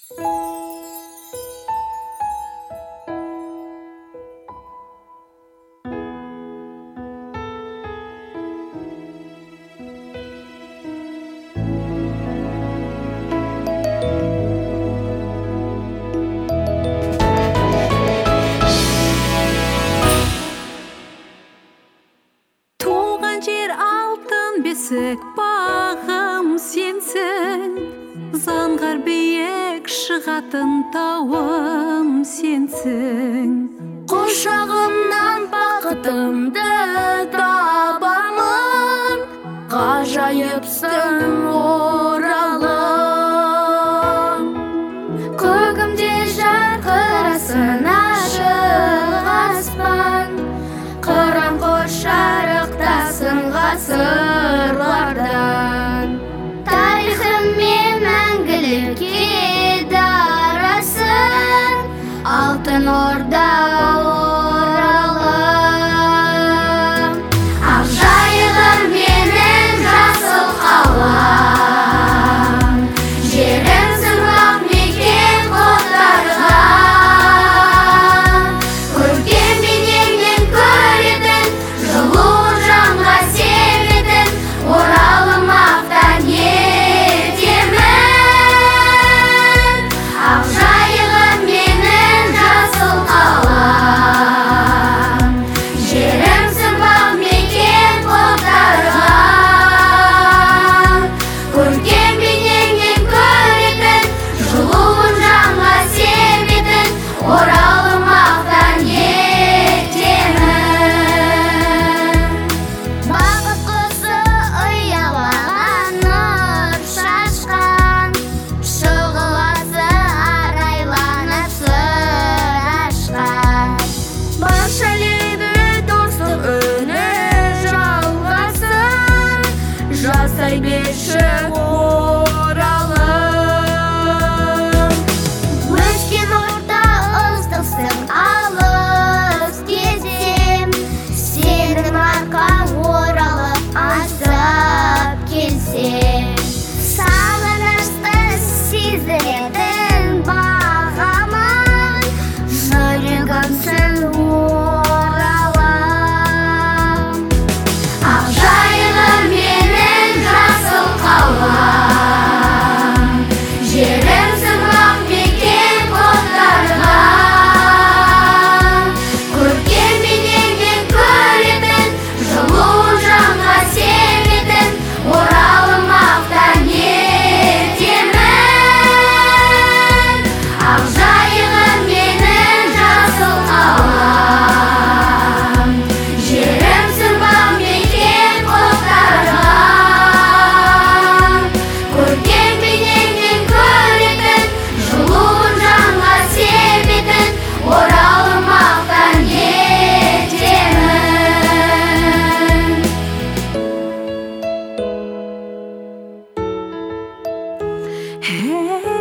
Туған жер алтын бесік бағым сенсің, заңғар биік шығатын тауым сенсің. Құшағымнан бақытымды табамын, ғажайыпсың оралым. Көгімде жарқырасың ашық аспан, қыран қошарықтасың ғасырлардан. Тарихыммен мәңгілікке дарасың, алтын орда оралым. Ақ жайығым менің жасыл қалам, жерімсің бақ мекен қотарған. Көркем бейнеңнен көретін, жылу жанға себетін, оралым ақтан етемін. Ақ жайығым менің жасыл қалам, жерімсің бақ мекен қотарған. Көркем бейнеңнен көретін, жылуын жанға себетін, оралым ақтан етемін. Бақыт құсы ұялаған нұр шашқан, шұғыласы арайланып сыр ашқан. Барша лебі достық үні жалғасын, жасай берші оралым. Өскен орта ыстықсың алыс кезем, сенің арқаң оралып аңсап келсем. Сағынышты сездіретін бағамын, жүрегімсің оралым. Ақ жайығым менің жасыл қалам, жерімсің бақ мекен қотарған. Көркем бейнеңнен көретін, жылуын жанға себетін, оралым ақтан етемін. Ақ жайығым менің жасыл қалам, жерімсің бақ мекен қотарған. Көркем бейнеңнен көретін, жылуын жанға себетін, оралым ақтан етемін.